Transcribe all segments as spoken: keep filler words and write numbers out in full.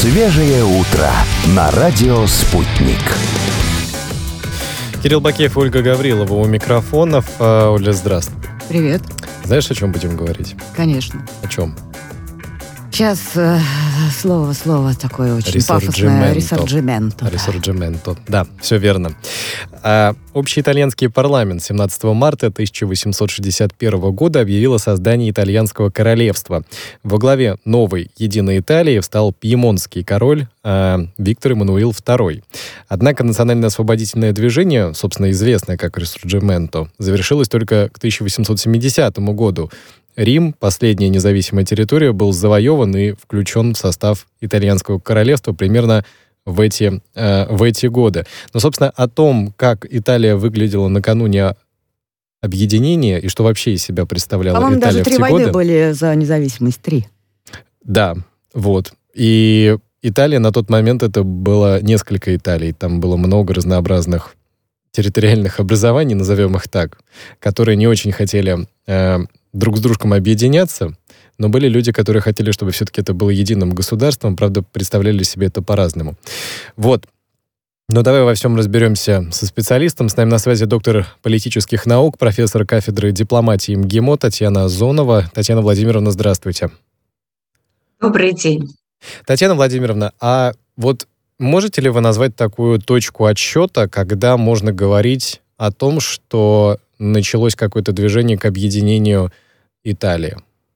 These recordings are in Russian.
Свежее утро на радио «Спутник». Кирилл Бакеев и Ольга Гаврилова у микрофонов. А, Оля, здравствуй. Привет. Знаешь, о чем будем говорить? Конечно. О чем? Сейчас э, слово, слово такое очень Рисорджименто. пафосное. Рисорджименто. Рисорджименто. Да, все верно. А, общеитальянский парламент семнадцатого марта тысяча восемьсот шестьдесят первого года объявил о создании итальянского королевства. Во главе новой единой Италии встал пьемонтский король а, Виктор Эммануил второй. Однако национально-освободительное движение, собственно, известное как Рисорджименто, завершилось только к тысяча восемьсот семидесятому году. Рим, последняя независимая территория, был завоеван и включен в состав итальянского королевства примерно в эти, э, в эти годы. Но, собственно, о том, как Италия выглядела накануне объединения и что вообще из себя представляла По-моему, Италия даже в три те войны годы... были за независимость. Три. Да, вот. И Италия на тот момент, это было несколько Италий. Там было много разнообразных территориальных образований, назовем их так, которые не очень хотели э, друг с дружком объединяться, но были люди, которые хотели, чтобы все-таки это было единым государством, правда, представляли себе это по-разному. Вот. Но давай во всем разберемся со специалистом. С нами на связи доктор политических наук, профессор кафедры дипломатии МГИМО Татьяна Озонова. Татьяна Владимировна, здравствуйте. Добрый день. Татьяна Владимировна, а вот можете ли вы назвать такую точку отсчета, когда можно говорить о том, что началось какое-то движение к объединению Италии?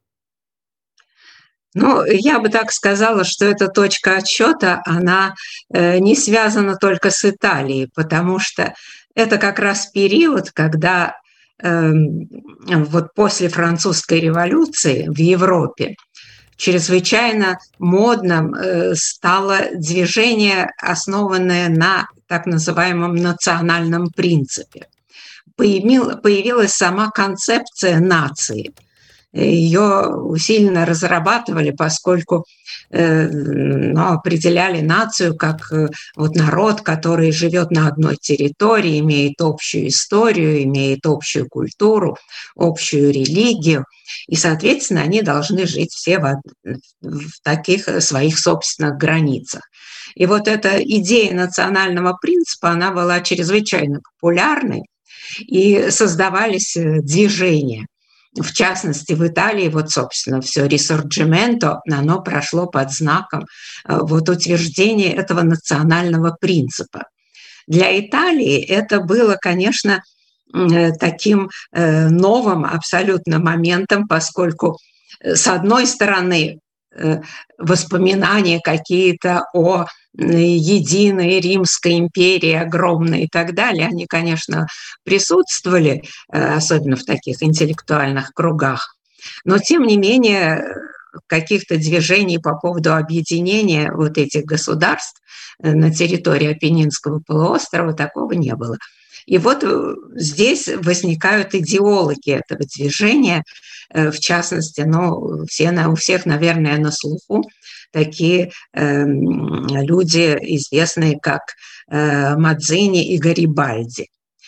Ну, я бы так сказала, что эта точка отсчета, она э, не связана только с Италией, потому что это как раз период, когда э, вот после французской революции в Европе чрезвычайно модным э, стало движение, основанное на так называемом национальном принципе. Появил, появилась сама концепция нации. Ее усиленно разрабатывали, поскольку э, ну, определяли нацию как э, вот народ, который живет на одной территории, имеет общую историю, имеет общую культуру, общую религию. И, соответственно, они должны жить все в, в таких своих собственных границах. И вот эта идея национального принципа, она была чрезвычайно популярной, и создавались движения. В частности, в Италии, вот, собственно, все Рисорджименто, оно прошло под знаком вот, утверждения этого национального принципа. Для Италии это было, конечно, таким новым абсолютно моментом, поскольку, с одной стороны, воспоминания какие-то о единой Римской империи, огромной и так далее, они, конечно, присутствовали, особенно в таких интеллектуальных кругах, но, тем не менее, каких-то движений по поводу объединения вот этих государств на территории Апеннинского полуострова такого не было. И вот здесь возникают идеологи этого движения, в частности, ну, все, у всех, наверное, на слуху такие э, люди, известные как э, Мадзини и Гарибальди.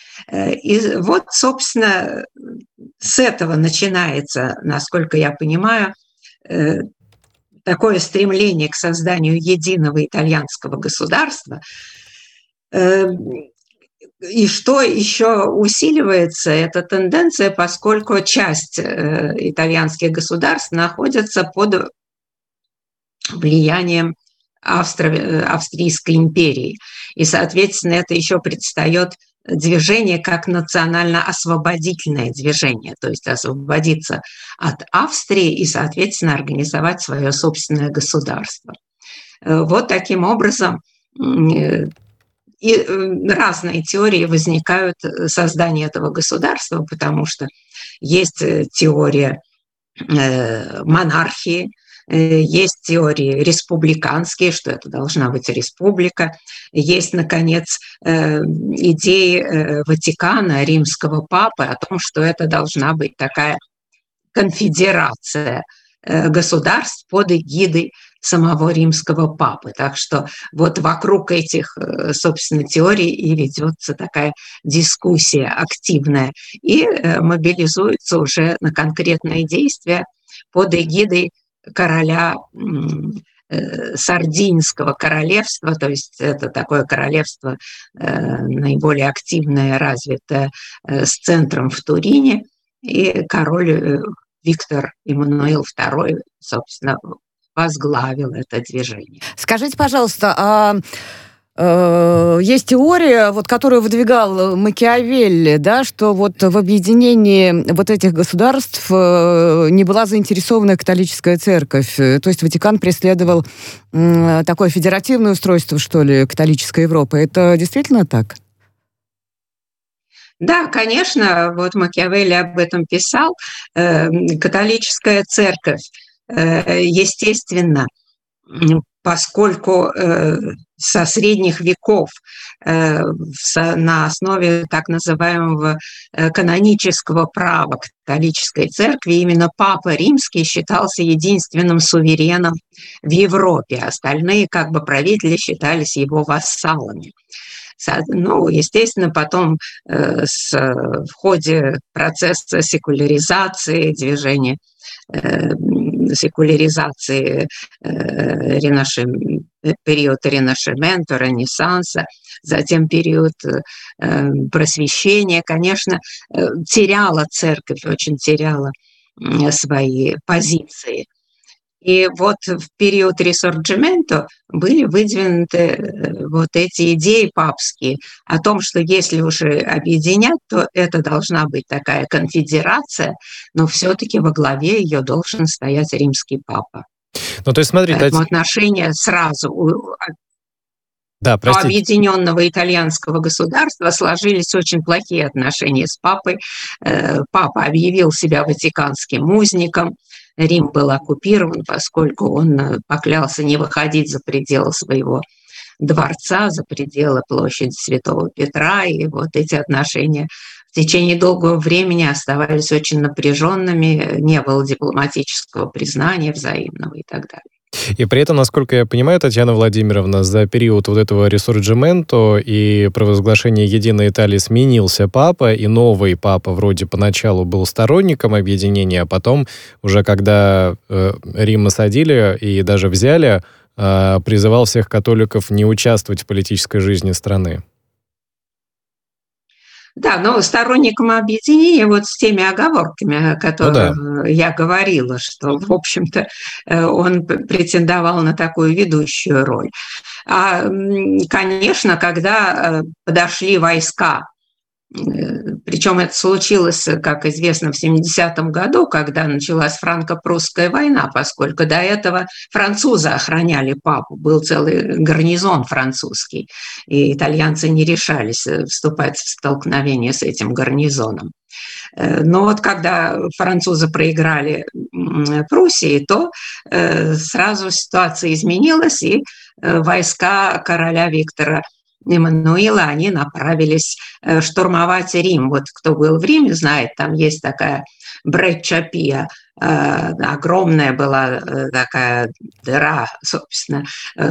И вот, собственно, с этого начинается, насколько я понимаю, э, такое стремление к созданию единого итальянского государства. Э, И что еще усиливается, эта тенденция, поскольку часть э, итальянских государств находится под влиянием Австро- Австрийской империи. И, соответственно, это еще предстает движение как национально-освободительное движение, то есть освободиться от Австрии и, соответственно, организовать свое собственное государство. Вот таким образом и разные теории возникают создания этого государства, потому что есть теория монархии, есть теории республиканские, что это должна быть республика, есть, наконец, идеи Ватикана, римского папы о том, что это должна быть такая конфедерация государств под эгидой самого римского папы. Так что вот вокруг этих, собственно, теорий и ведется такая дискуссия активная и мобилизуется уже на конкретные действия под эгидой короля Сардинского королевства, то есть это такое королевство наиболее активное, развитое, с центром в Турине, и король Виктор Эммануил второй, собственно, возглавил это движение. Скажите, пожалуйста, а есть теория, вот, которую выдвигал Макиавелли, да, что вот в объединении вот этих государств не была заинтересована католическая церковь. То есть Ватикан преследовал такое федеративное устройство, что ли, католической Европы. Это действительно так? Да, конечно, вот Макиавелли об этом писал. Католическая церковь, естественно, поскольку э, со средних веков э, со, на основе так называемого э, канонического права католической церкви именно Папа Римский считался единственным сувереном в Европе. Остальные как бы правители считались его вассалами. Ну, естественно, потом э, с, в ходе процесса секуляризации движения секуляризации, ренашим, период ренашимента, ренессанса, затем период просвещения, конечно, теряла церковь, очень теряла свои позиции. И вот в период ресорджимента были выдвинуты вот эти идеи папские о том, что если уже объединять, то это должна быть такая конфедерация, но все-таки во главе ее должен стоять римский папа. Ну, то есть, смотрите... Поэтому отношения сразу у да, объединенного итальянского государства сложились очень плохие отношения с папой. Папа объявил себя ватиканским узником. Рим был оккупирован, поскольку он поклялся не выходить за пределы своего дворца, за пределы площади Святого Петра. И вот эти отношения в течение долгого времени оставались очень напряженными, не было дипломатического признания взаимного и так далее. И при этом, насколько я понимаю, Татьяна Владимировна, за период вот этого ресорджимента и провозглашения Единой Италии сменился папа, и новый папа вроде поначалу был сторонником объединения, а потом, уже когда э, Рим осадили и даже взяли, э, призывал всех католиков не участвовать в политической жизни страны. Да, но сторонником объединения вот с теми оговорками, о которых ну, да. я говорила, что, в общем-то, он претендовал на такую ведущую роль. А, конечно, когда подошли войска, причем это случилось, как известно, в семидесятом году, когда началась франко-прусская война, поскольку до этого французы охраняли папу, был целый гарнизон французский, и итальянцы не решались вступать в столкновение с этим гарнизоном. Но вот когда французы проиграли Пруссии, то сразу ситуация изменилась, и войска короля Виктора Эммануила, они направились штурмовать Рим. Вот кто был в Риме, знает, там есть такая Бречча-Пия, огромная была такая дыра, собственно,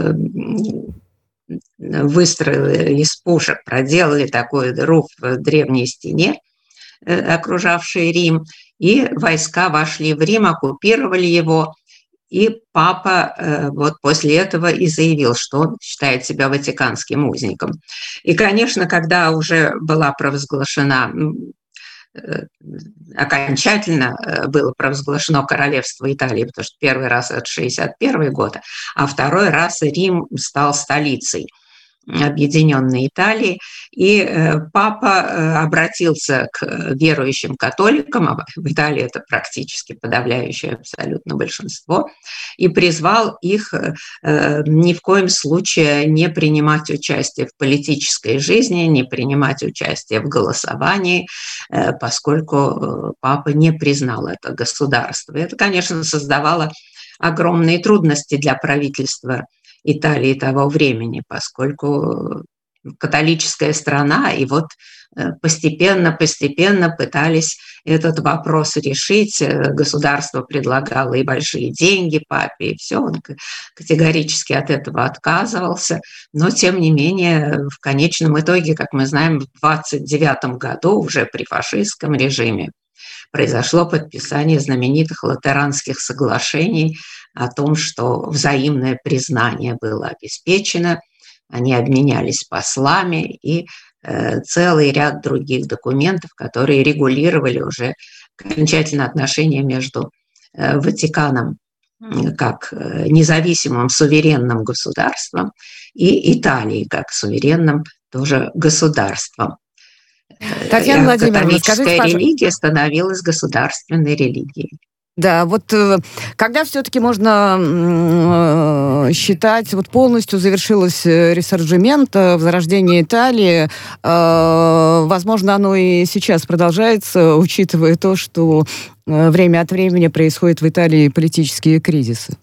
выстрелы из пушек проделали такую дыру в древней стене, окружавшей Рим, и войска вошли в Рим, оккупировали его. И папа вот после этого и заявил, что он считает себя ватиканским узником. И, конечно, когда уже была провозглашена, окончательно было провозглашено королевство Италии, потому что первый раз это шестьдесят первый год, а второй раз Рим стал столицей Объединенной Италии, и папа обратился к верующим католикам, а в Италии это практически подавляющее абсолютно большинство, и призвал их ни в коем случае не принимать участие в политической жизни, не принимать участие в голосовании, поскольку папа не признал это государство. Это, конечно, создавало огромные трудности для правительства Италии того времени, поскольку католическая страна, и вот постепенно-постепенно пытались этот вопрос решить. Государство предлагало и большие деньги папе, и все, он категорически от этого отказывался. Но, тем не менее, в конечном итоге, как мы знаем, в двадцать девятом году, уже при фашистском режиме, произошло подписание знаменитых Латеранских соглашений о том, что взаимное признание было обеспечено, они обменялись послами и э, целый ряд других документов, которые регулировали уже окончательно отношения между э, Ватиканом как независимым суверенным государством и Италией как суверенным тоже государством. Татьяна Владимировна, скажите, католическая пожалуйста, религия становилась государственной религией. да, вот э, когда все-таки можно э, считать, вот полностью завершилось ресорджименто, возрождение Италии, э, возможно, оно и сейчас продолжается, учитывая то, что э, время от времени происходят в Италии политические кризисы.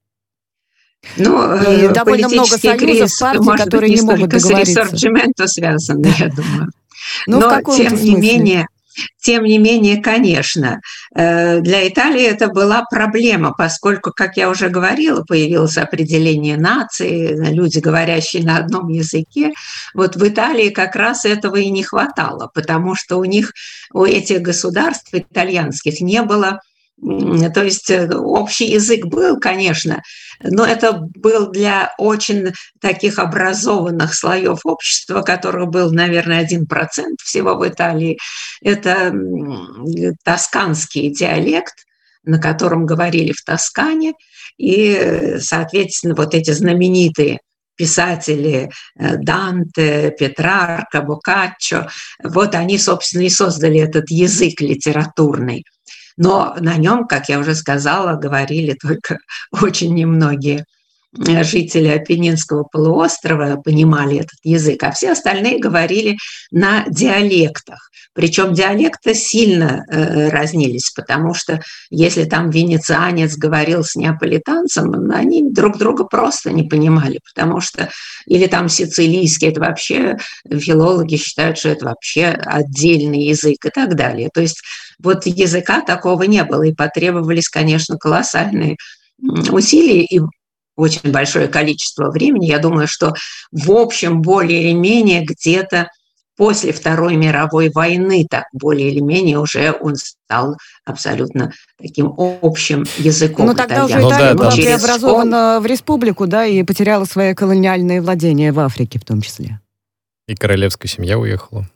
Ну, и довольно много союзов, партий, которые не, не могут договориться. С ресорджименто связаны, я думаю. Но, Но тем не менее... Тем не менее, конечно, для Италии это была проблема, поскольку, как я уже говорила, появилось определение нации, люди, говорящие на одном языке. Вот в Италии как раз этого и не хватало, потому что у них, у этих государств итальянских не было. То есть общий язык был, конечно, но это был для очень таких образованных слоев общества, которых был, наверное, один процент всего в Италии. Это тосканский диалект, на котором говорили в Тоскане, и, соответственно, вот эти знаменитые писатели Данте, Петрарка, Боккаччо, вот они, собственно, и создали этот язык литературный. Но на нем, как я уже сказала, говорили только очень немногие жители Апеннинского полуострова, понимали этот язык, а все остальные говорили на диалектах. Причем диалекты сильно э, разнились, потому что если там венецианец говорил с неаполитанцем, они друг друга просто не понимали, потому что или там сицилийский, это вообще, филологи считают, что это вообще отдельный язык и так далее. То есть вот языка такого не было, и потребовались, конечно, колоссальные усилия и очень большое количество времени. Я думаю, что в общем более или менее где-то после Второй мировой войны так более или менее уже он стал абсолютно таким общим языком. Но тогда уже Италия ну, да, была преобразована в республику, да, и потеряла свои колониальные владения в Африке в том числе. И королевская семья уехала.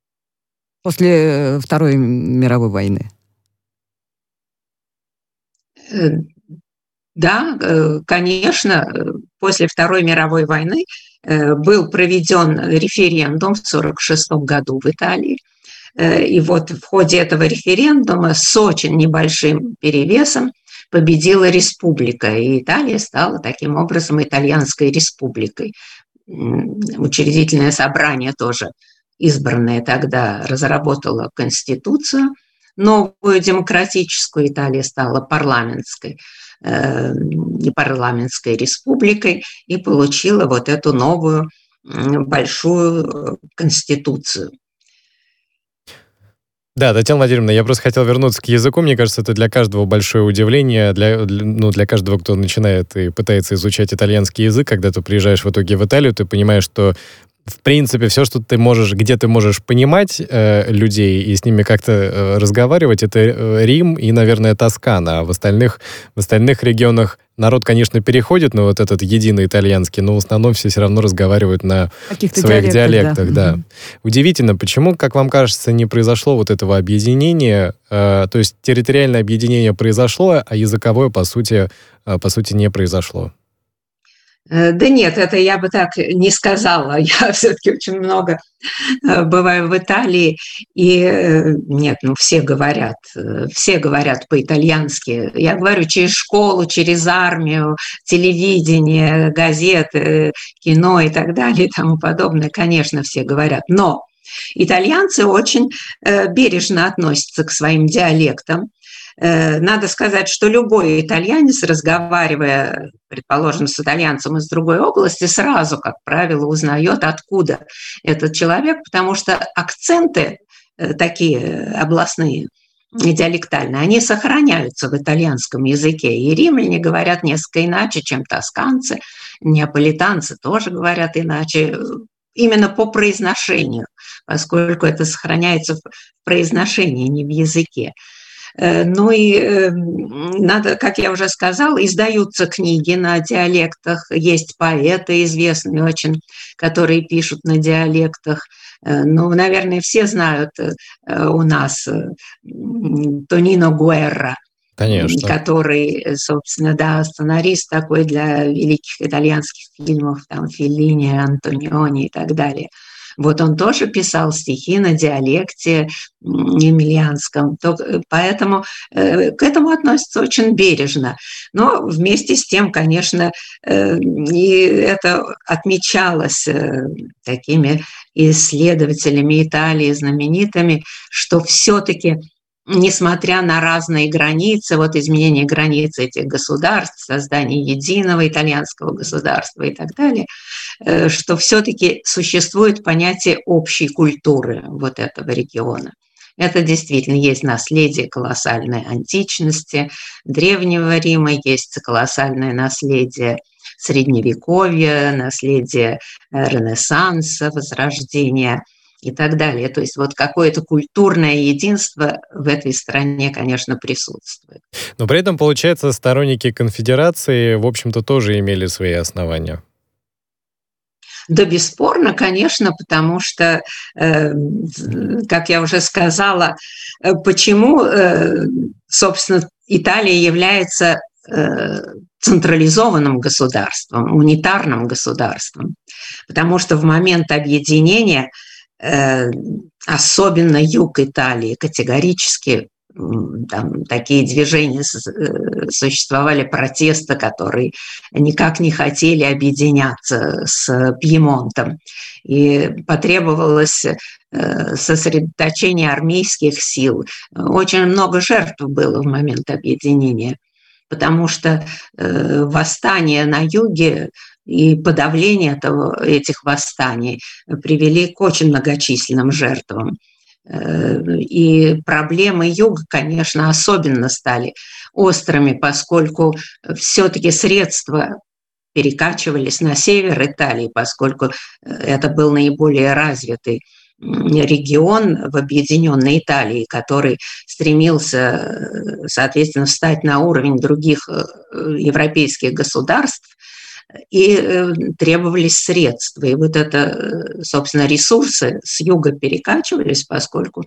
После Второй мировой войны. Да, конечно, после Второй мировой войны был проведен референдум в сорок шестом году в Италии. И вот в ходе этого референдума с очень небольшим перевесом победила республика. И Италия стала таким образом итальянской республикой. Учредительное собрание тоже, избранное тогда, разработало конституцию новую демократическую. Италия стала парламентской. И парламентской республикой и получила вот эту новую большую конституцию. Да, Татьяна Владимировна, я просто хотел вернуться к языку. Мне кажется, это для каждого большое удивление, для, ну, для каждого, кто начинает и пытается изучать итальянский язык. Когда ты приезжаешь в итоге в Италию, ты понимаешь, что в принципе, все, что ты можешь, где ты можешь понимать э, людей и с ними как-то э, разговаривать, это э, Рим и, наверное, Тоскана. А в остальных, в остальных регионах народ, конечно, переходит на вот этот единый итальянский, но в основном все все равно разговаривают на каких-то своих диалектах. диалектах. Да. Да. Удивительно, почему, как вам кажется, не произошло вот этого объединения, э, то есть территориальное объединение произошло, а языковое, по сути, э, по сути, не произошло? Да нет, это я бы так не сказала. Я все-таки очень много бываю в Италии, и нет, ну все говорят, все говорят по-итальянски. Я говорю через школу, через армию, телевидение, газеты, кино и так далее и тому подобное. Конечно, все говорят. Но итальянцы очень бережно относятся к своим диалектам. Надо сказать, что любой итальянец, разговаривая, предположим, с итальянцем из другой области, сразу, как правило, узнает, откуда этот человек, потому что акценты такие областные, диалектальные, они сохраняются в итальянском языке. И римляне говорят несколько иначе, чем тосканцы, неаполитанцы тоже говорят иначе, именно по произношению. поскольку это сохраняется в произношении, не в языке. Ну и надо, как я уже сказала, издаются книги на диалектах, есть поэты известные очень, которые пишут на диалектах. Ну, наверное, все знают у нас Тонино Гуэрра, Конечно. который, собственно, да, сценарист такой для великих итальянских фильмов, там, Феллини, Антониони и так далее. Вот он тоже писал стихи на диалекте емельянском, поэтому к этому относится очень бережно. Но вместе с тем, конечно, и это отмечалось такими исследователями Италии знаменитыми, что все-таки, несмотря на разные границы, вот изменение границ этих государств, создание единого итальянского государства и так далее, что все-таки существует понятие общей культуры вот этого региона. Это действительно есть наследие колоссальной античности, Древнего Рима, есть колоссальное наследие Средневековья, наследие Ренессанса, Возрождения и так далее. То есть вот какое-то культурное единство в этой стране, конечно, присутствует. Но при этом, получается, сторонники конфедерации, в общем-то, тоже имели свои основания. Да, бесспорно, конечно, потому что, э, как я уже сказала, почему, э, собственно, Италия является э, централизованным государством, унитарным государством, потому что в момент объединения э, особенно юг Италии категорически там такие движения существовали, протесты, которые никак не хотели объединяться с Пьемонтом. И потребовалось сосредоточение армейских сил. Очень много жертв было в момент объединения, потому что восстания на юге и подавление этого, этих восстаний привели к очень многочисленным жертвам. И проблемы юга, конечно, особенно стали острыми, поскольку все-таки средства перекачивались на север Италии, поскольку это был наиболее развитый регион в объединенной Италии, который стремился, соответственно, встать на уровень других европейских государств, и требовались средства. И вот это, собственно, ресурсы с юга перекачивались, поскольку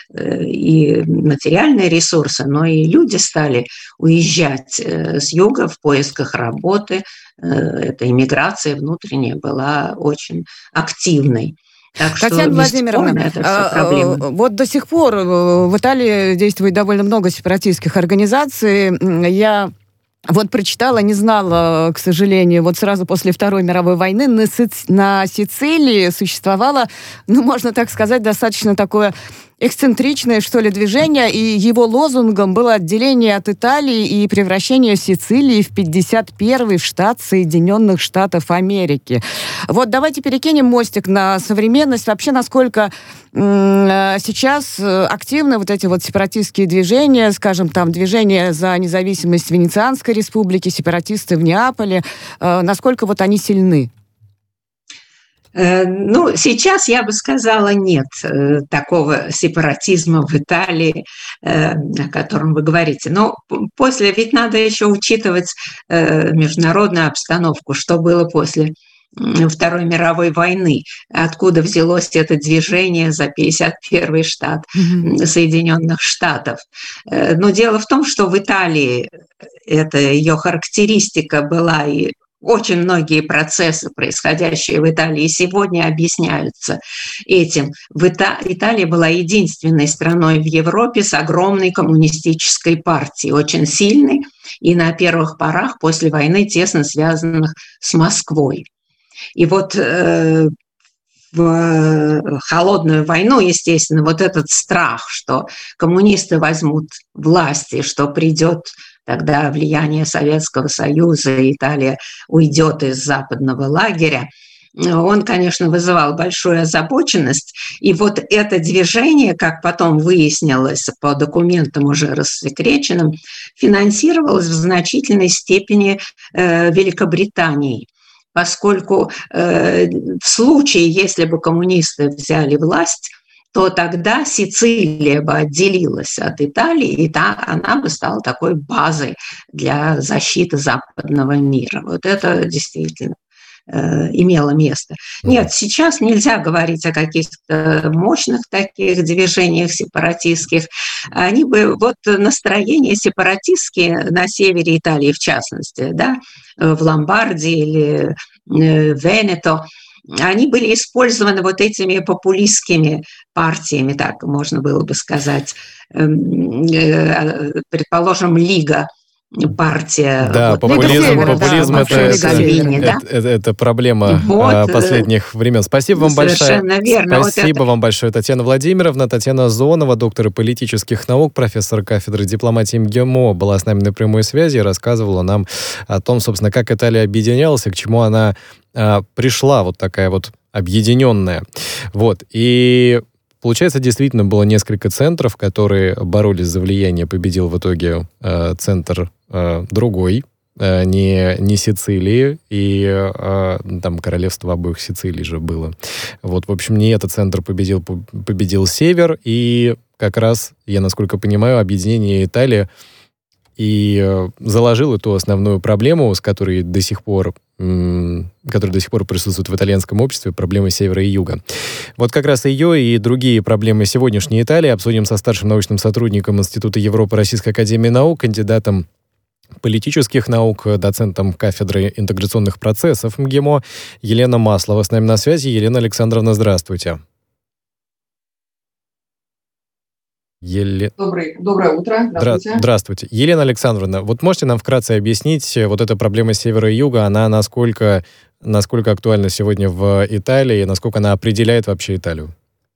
и материальные ресурсы, но и люди стали уезжать с юга в поисках работы. Эта иммиграция внутренняя была очень активной. Так Татьяна что, Владимировна, это все проблемы. Вот до сих пор в Италии действует довольно много сепаратистских организаций. Я вот прочитала, не знала, к сожалению, вот сразу после Второй мировой войны на, Сици... на Сицилии существовало, ну, можно так сказать, достаточно такое эксцентричное, что ли, движение, и его лозунгом было отделение от Италии и превращение Сицилии в пятьдесят первый штат Соединенных Штатов Америки. Вот давайте перекинем мостик на современность. Вообще, насколько м- сейчас активны вот эти вот сепаратистские движения, скажем, там, движение за независимость Венецианской республики, сепаратисты в Неаполе, э- насколько вот они сильны? Ну, сейчас, я бы сказала, нет такого сепаратизма в Италии, о котором вы говорите. Но после, ведь надо еще учитывать международную обстановку, что было после Второй мировой войны, откуда взялось это движение за пятьдесят первый штат mm-hmm. Соединенных Штатов. Но дело в том, что в Италии это ее характеристика была, и очень многие процессы, происходящие в Италии, сегодня объясняются этим. В Ита... Италия была единственной страной в Европе с огромной коммунистической партией, очень сильной и на первых порах после войны тесно связанных с Москвой. И вот э, в холодную войну, естественно, вот этот страх, что коммунисты возьмут власть и что придет тогда влияние Советского Союза, и Италия уйдет из западного лагеря, он, конечно, вызывал большую озабоченность. И вот это движение, как потом выяснилось по документам уже рассекреченным, финансировалось в значительной степени Великобританией, поскольку э, в случае, если бы коммунисты взяли власть, то тогда Сицилия бы отделилась от Италии, и та, она бы стала такой базой для защиты западного мира. Вот это действительно э, имело место. Нет, сейчас нельзя говорить о каких-то мощных таких движениях сепаратистских. Они бы, вот настроения сепаратистские на севере Италии, в частности, да, в Ломбардии или э, Венето, они были использованы вот этими популистскими партиями, так можно было бы сказать, предположим, Лига, партия. Да, вот, популизм, Севера, популизм да, это, Лига это, Севера, да? это, это, это проблема вот, последних времен. Спасибо вам большое. Совершенно верно. Спасибо вот вам большое, Татьяна Владимировна. Татьяна Зонова, доктор политических наук, профессор кафедры дипломатии МГИМО, была с нами на прямой связи и рассказывала нам о том, собственно, как Италия объединялась и к чему она а, пришла, вот такая вот объединенная. Вот. И получается, действительно было несколько центров, которые боролись за влияние. Победил в итоге э, центр э, другой, э, не, не Сицилии, и э, там королевство обоих Сицилий же было. Вот, в общем, не этот центр победил, победил север, и как раз, я насколько понимаю, объединение Италии и э, заложил эту основную проблему, с которой до сих пор который до сих пор присутствует в итальянском обществе, проблемы севера и юга. Вот как раз ее и другие проблемы сегодняшней Италии обсудим со старшим научным сотрудником Института Европы Российской академии наук, кандидатом политических наук, доцентом кафедры интеграционных процессов МГИМО Елена Маслова. С нами на связи. Елена Александровна, здравствуйте. Еле... Добрый, доброе утро. Здравствуйте. Здравствуйте. Елена Александровна, вот можете нам вкратце объяснить, вот эта проблема севера и юга, она насколько, насколько актуальна сегодня в Италии, насколько она определяет вообще Италию?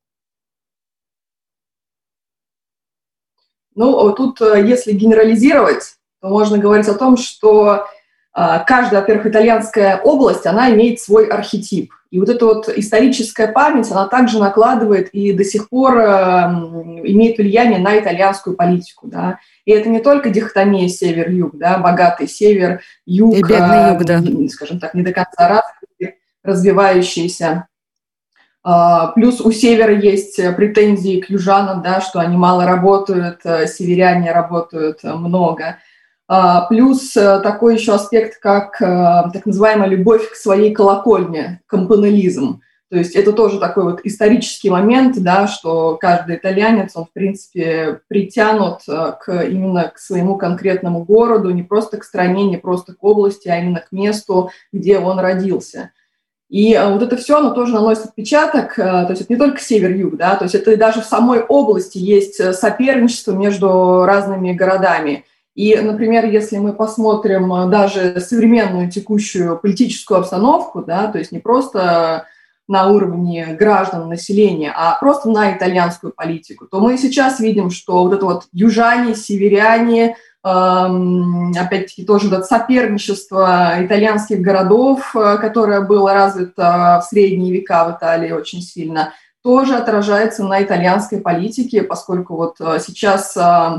Ну, тут, если генерализировать, то можно говорить о том, что каждая, во-первых, итальянская область, она имеет свой архетип. И вот эта вот историческая память, она также накладывает и до сих пор э, имеет влияние на итальянскую политику, да. И это не только дихотомия север-юг, да, богатый север, юг, и бедный юг, да. э, скажем так, не до конца развитый, развивающийся. Uh, плюс у севера есть претензии к южанам, да, что они мало работают, северяне работают много. Uh, плюс uh, такой еще аспект, как uh, так называемая любовь к своей колокольне, кампанелизм. То есть это тоже такой вот исторический момент, да, что каждый итальянец, он, в принципе, притянут uh, к, именно к своему конкретному городу, не просто к стране, не просто к области, а именно к месту, где он родился. И uh, вот это все, оно тоже наносит отпечаток, uh, то есть это не только север-юг, да, то есть это даже в самой области есть соперничество между разными городами. И, например, если мы посмотрим даже современную текущую политическую обстановку, да, то есть не просто на уровне граждан, населения, а просто на итальянскую политику, то мы сейчас видим, что вот это вот южане, северяне, эм, опять-таки тоже вот это соперничество итальянских городов, которое было развито в средние века в Италии очень сильно, тоже отражается на итальянской политике, поскольку вот сейчас...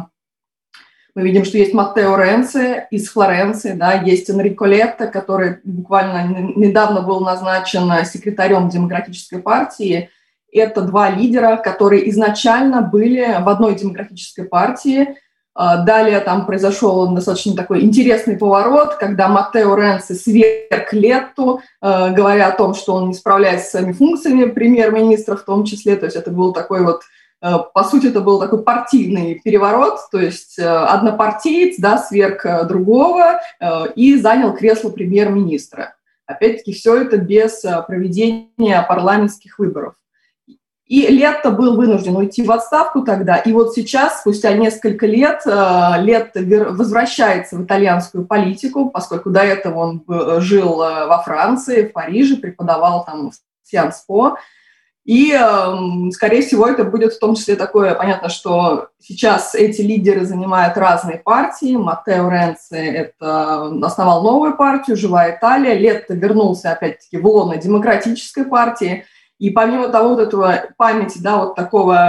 Мы видим, что есть Маттео Ренци из Флоренции, да, есть Энрико Летто, который буквально недавно был назначен секретарем Демократической партии. Это два лидера, которые изначально были в одной демократической партии. Далее там произошел достаточно такой интересный поворот, когда Маттео Ренци сверг Летту, говоря о том, что он не справляется с своими функциями премьер-министра в том числе. То есть это был такой вот, по сути, это был такой партийный переворот, то есть однопартиец, да, сверг другого и занял кресло премьер-министра. Опять-таки, все это без проведения парламентских выборов. И Летто был вынужден уйти в отставку тогда, и вот сейчас, спустя несколько лет, Летто возвращается в итальянскую политику, поскольку до этого он жил во Франции, в Париже, преподавал там в Сиенс По. И, скорее всего, это будет в том числе такое, понятно, что сейчас эти лидеры занимают разные партии. Маттео Ренци это основал новую партию «Живая Италия». Летто вернулся, опять-таки, в лоно демократической партии. И помимо того, вот этого памяти, да, вот такого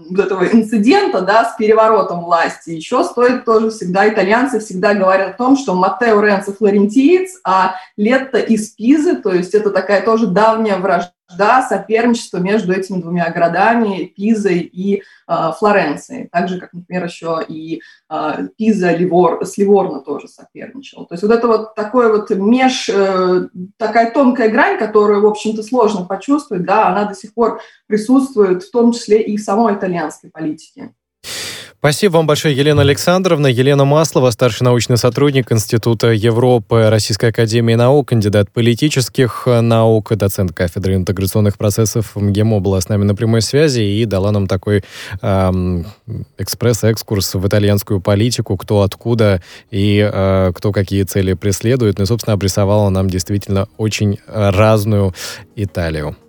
вот этого инцидента, да, с переворотом власти. Еще стоит тоже всегда, итальянцы всегда говорят о том, что Маттео Ренци флорентиец, а Летто из Пизы, то есть это такая тоже давняя вражда, соперничество между этими двумя городами, Пизой и э, Флоренцией. Так же, как, например, еще и э, Пиза Ливор, с Ливорно тоже соперничал. То есть вот это вот такой вот меж, э, такая тонкая грань, которую, в общем-то, сложно почувствовать, да, она до сих пор присутствует, в том числе и в самой итальянской политике. Спасибо вам большое, Елена Александровна. Елена Маслова, старший научный сотрудник Института Европы Российской академии наук, кандидат политических наук, доцент кафедры интеграционных процессов МГИМО, была с нами на прямой связи и дала нам такой эм, экспресс-экскурс в итальянскую политику, кто откуда и э, кто какие цели преследует. Ну и, собственно, обрисовала нам действительно очень разную Италию.